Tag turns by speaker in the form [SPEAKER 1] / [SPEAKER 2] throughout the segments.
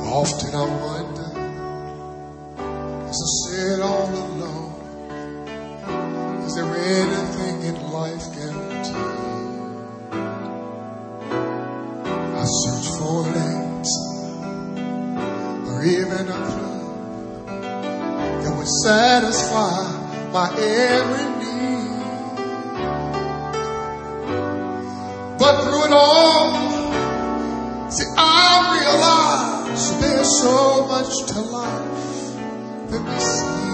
[SPEAKER 1] Often I wonder, as I sit all alone, is there anything in life guaranteed? I search for an answer, or even a clue that would satisfy my every need. But through it all, see, I realize there's so much to life that we see.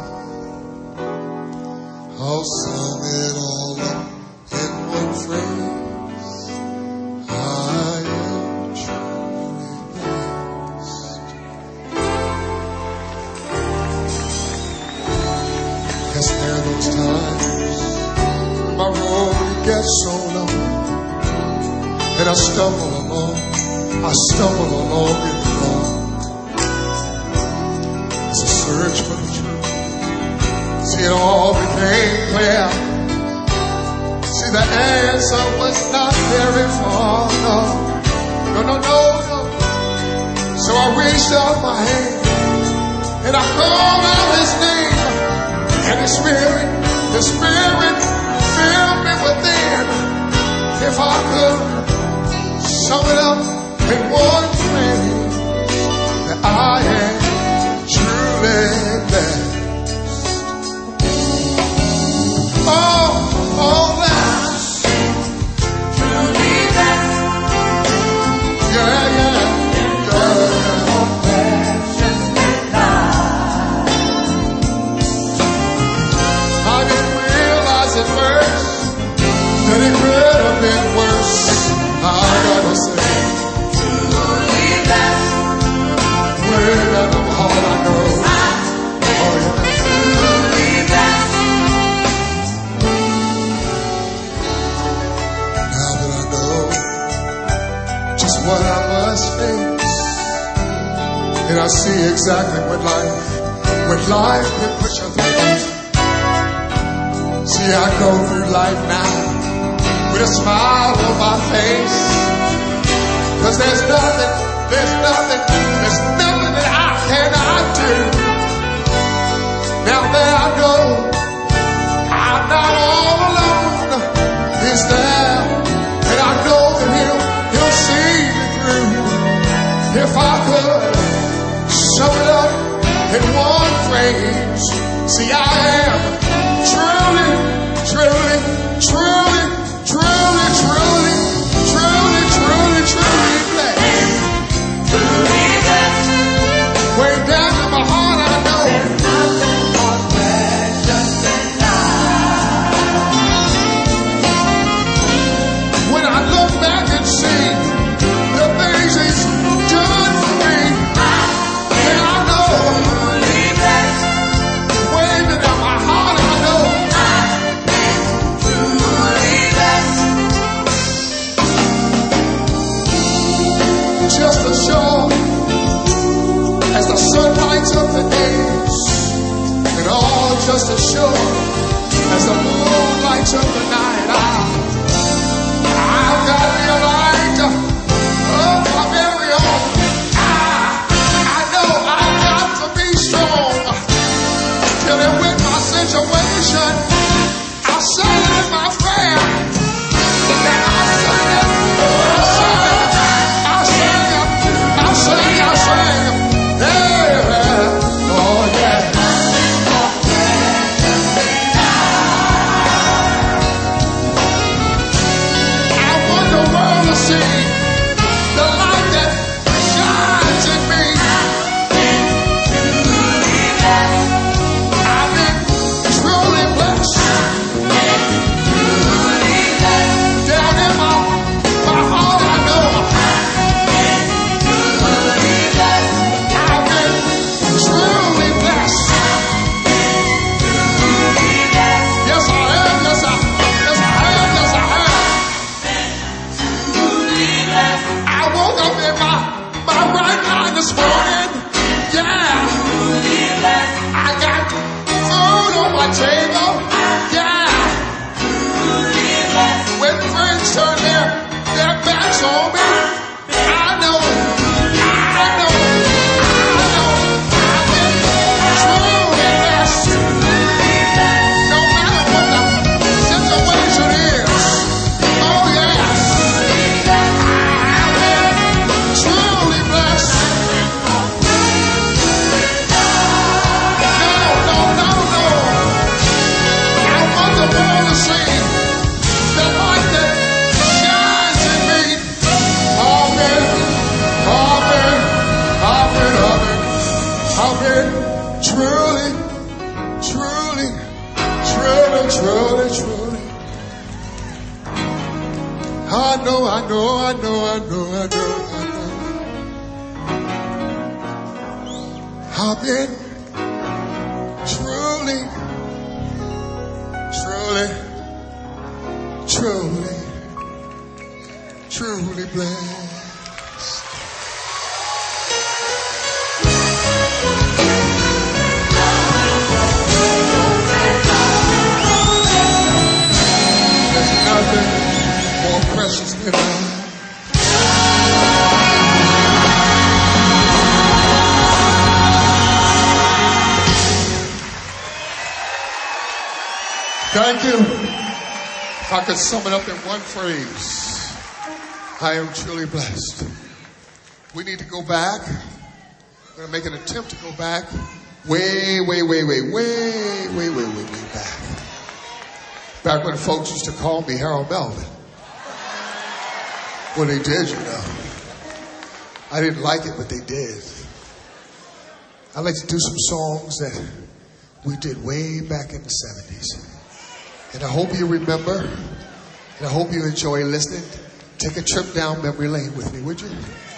[SPEAKER 1] I'll sum it all up in one phrase: I am truly blessed. Yes, there are those times when my road gets so long and I stumble along in the dark. It's a search for the truth. See, it all became clear. See, the answer was not very far. No. So I reached out my hand and I called out his name. And the Spirit filled me within. If I could sum it up in one phrase, that I am truly blessed. Oh, blessed. Truly blessed. Yeah. More precious than life. I didn't realize at first that it could have been worse. I gotta say, truly blessed. Way down the hall I know. Truly blessed. Now that I know just what I must face, and I see exactly what life can put you through. See, I go through life now with a smile on my face, 'cause there's nothing that I cannot do. Now that I know I'm not all alone, He's there, and I know that He'll see me through. If I could sum it up in one phrase, see, I am truly blessed. Way down in my heart I know there's nothing more precious than life. When I look back and see the things He's done for me, then I know truly blessed. Way down my heart I know just as sure as the sun lights up the days, and all just as sure as the moon lights up the night. I've got me a light of my very own. I know I've got to be strong till it with my situation. I said it in my prayer, and I said it. I've been truly, truly blessed. There's nothing more precious than life. Thank you. If I could sum it up in one phrase, I am truly blessed. We need to go back. We're going to make an attempt to go back way back. Back when folks used to call me Harold Melvin. Well, they did, you know. I didn't like it, but they did. I like to do some songs that we did way back in the 70s. And I hope you remember, and I hope you enjoy listening. Take a trip down memory lane with me, would you?